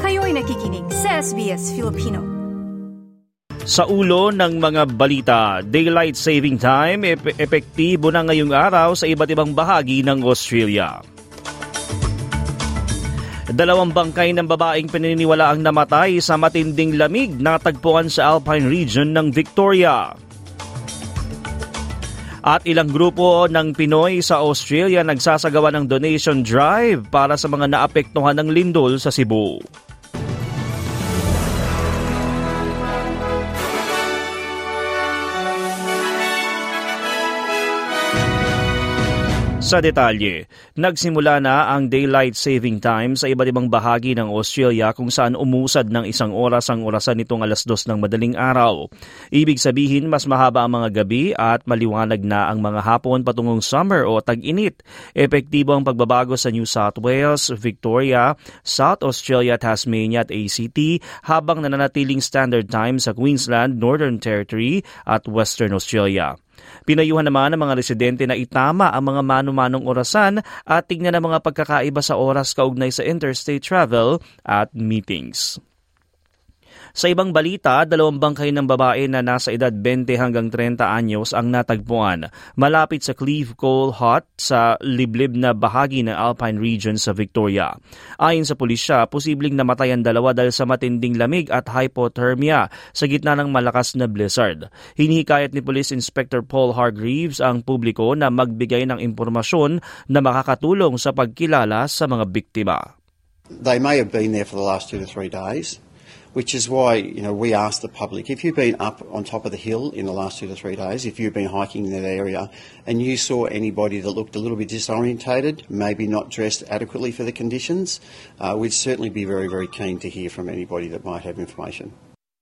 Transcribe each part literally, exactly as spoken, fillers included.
Kayo'y nakikinig sa S B S Filipino. Sa ulo ng mga balita, Daylight Saving Time ep- epektibo na ngayong araw sa iba't ibang bahagi ng Australia. Dalawang bangkay ng babaeng pinaniniwalaang namatay sa matinding lamig natagpuan sa Alpine region ng Victoria. At ilang grupo ng Pinoy sa Australia nagsasagawa ng donation drive para sa mga naapektuhan ng lindol sa Cebu. Sa detalye, nagsimula na ang Daylight Saving Time sa iba't ibang bahagi ng Australia kung saan umusad ng isang oras ang orasan nitong alas dos ng madaling araw. Ibig sabihin, mas mahaba ang mga gabi at maliwanag na ang mga hapon patungong summer o tag-init. Epektibo ang pagbabago sa New South Wales, Victoria, South Australia, Tasmania at A C T habang nananatiling standard time sa Queensland, Northern Territory at Western Australia. Pinayuhan naman ng mga residente na itama ang mga mano-manong orasan at tingnan ang mga pagkakaiba sa oras kaugnay sa interstate travel at meetings. Sa ibang balita, dalawang bangkay ng babae na nasa edad twenty hanggang thirty anyos ang natagpuan malapit sa Cleve Coal Hut sa liblib na bahagi ng Alpine region sa Victoria. Ayon sa pulisya, posibleng namatay ang dalawa dahil sa matinding lamig at hypothermia sa gitna ng malakas na blizzard. Hinihikayat ni Police Inspector Paul Hargreaves ang publiko na magbigay ng impormasyon na makakatulong sa pagkilala sa mga biktima. They may have been there for the last two to three days. Which is why, you know, we ask the public, if you've been up on top of the hill in the last two to three days, if you've been hiking in that area and you saw anybody that looked a little bit disorientated, maybe not dressed adequately for the conditions, uh, we'd certainly be very, very keen to hear from anybody that might have information.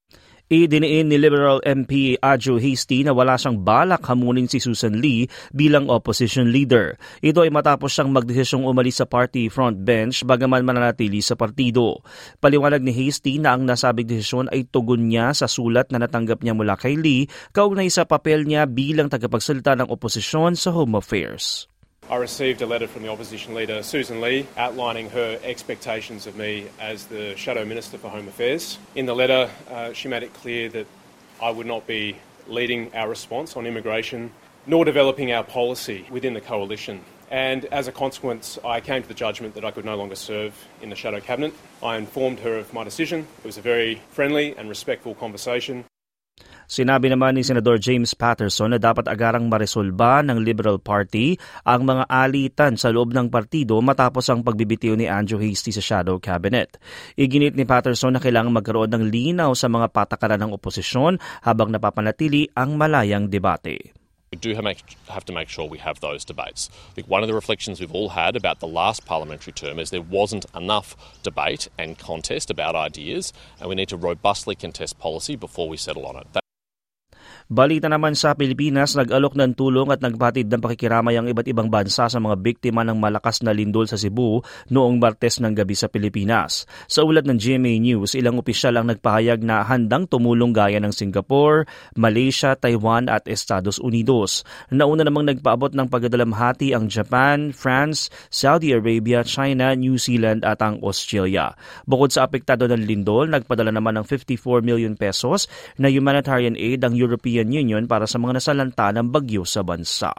Idiniin ni Liberal M P Adjo Hastie na wala siyang balak hamunin si Susan Lee bilang opposition leader. Ito ay matapos siyang magdesisyong umalis sa party front bench bagaman mananatili sa partido. Paliwanag ni Hastie na ang nasabing desisyon ay tugon niya sa sulat na natanggap niya mula kay Lee kaugnay sa papel niya bilang tagapagsalita ng oposisyon sa Home Affairs. I received a letter from the opposition leader, Susan Lee, outlining her expectations of me as the Shadow Minister for Home Affairs. In the letter, uh, she made it clear that I would not be leading our response on immigration, nor developing our policy within the coalition. And as a consequence, I came to the judgment that I could no longer serve in the Shadow Cabinet. I informed her of my decision. It was a very friendly and respectful conversation. Sinabi naman ni Senador James Patterson na dapat agarang maresolba ng Liberal Party ang mga alitan sa loob ng partido matapos ang pagbibitiw ni Adjo Hastie sa Shadow Cabinet. Iginit ni Patterson na kailangang magkaroon ng linaw sa mga patakaran ng oposisyon habang napapanatili ang malayang debate. We do have to make sure we have those debates. I think one of the reflections we've all had about the last parliamentary term is there wasn't enough debate and contest about ideas, and we need to robustly contest policy before we settle on it. That Balita naman sa Pilipinas, nag-alok ng tulong at nagpatid ng pakikiramay ang iba't ibang bansa sa mga biktima ng malakas na lindol sa Cebu noong Martes ng gabi sa Pilipinas. Sa ulat ng G M A News, ilang opisyal ang nagpahayag na handang tumulong gaya ng Singapore, Malaysia, Taiwan at Estados Unidos. Nauna namang nagpaabot ng pagdadalamhati ang Japan, France, Saudi Arabia, China, New Zealand at ang Australia. Bukod sa apektado ng lindol, nagpadala naman ng fifty-four million pesos na humanitarian aid ang European Union para sa mga nasalanta ng bagyo sa bansa.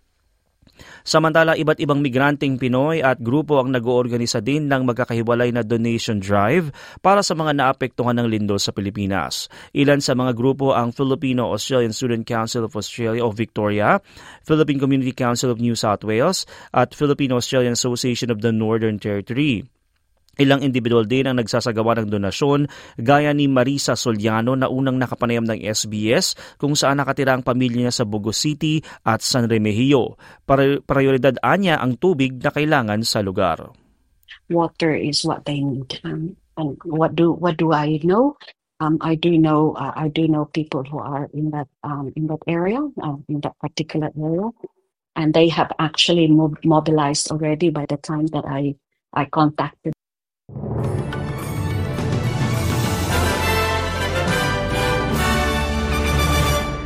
Samantala, iba't ibang migranteng Pinoy at grupo ang nag-oorganisa din ng magkakahiwalay na donation drive para sa mga naapektuhan ng lindol sa Pilipinas. Ilan sa mga grupo ang Filipino-Australian Student Council of Australia o Victoria, Philippine Community Council of New South Wales at Filipino-Australian Association of the Northern Territory. Ilang individual din ang nagsasagawa ng donasyon gaya ni Marisa Soliano na unang nakapanayam ng S B S kung saan nakatira ang pamilya niya sa Bogo City at San Remigio. Prioridad anya ang tubig na kailangan sa lugar. Water is what they need. Um, and what do what do I know? Um, I do know uh, I do know people who are in that um, in that area, uh, in that particular area, and they have actually mob- mobilized already by the time that I I contacted.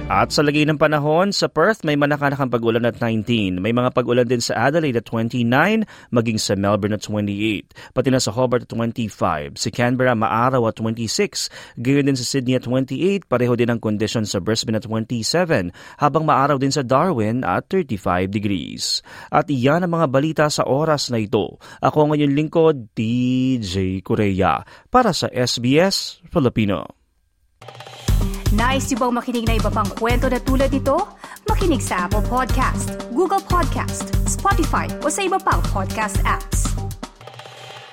At sa lagay ng panahon, sa Perth may manakanakang pag-ulan at nineteen. May mga pag-ulan din sa Adelaide at twenty-nine, maging sa Melbourne at twenty-eight. Pati na sa Hobart at twenty-five. Sa Canberra, maaraw at twenty-six. Gayon din sa Sydney at twenty-eight. Pareho din ang kondisyon sa Brisbane at twenty-seven. Habang maaraw din sa Darwin at thirty-five degrees. At iyan ang mga balita sa oras na ito. Ako ngayon lingkod, D J Correa. Para sa S B S Filipino. Nice yung bang makinig na iba pang kwento na tulad ito? Makinig sa Apple Podcast, Google Podcast, Spotify o sa iba pang podcast apps.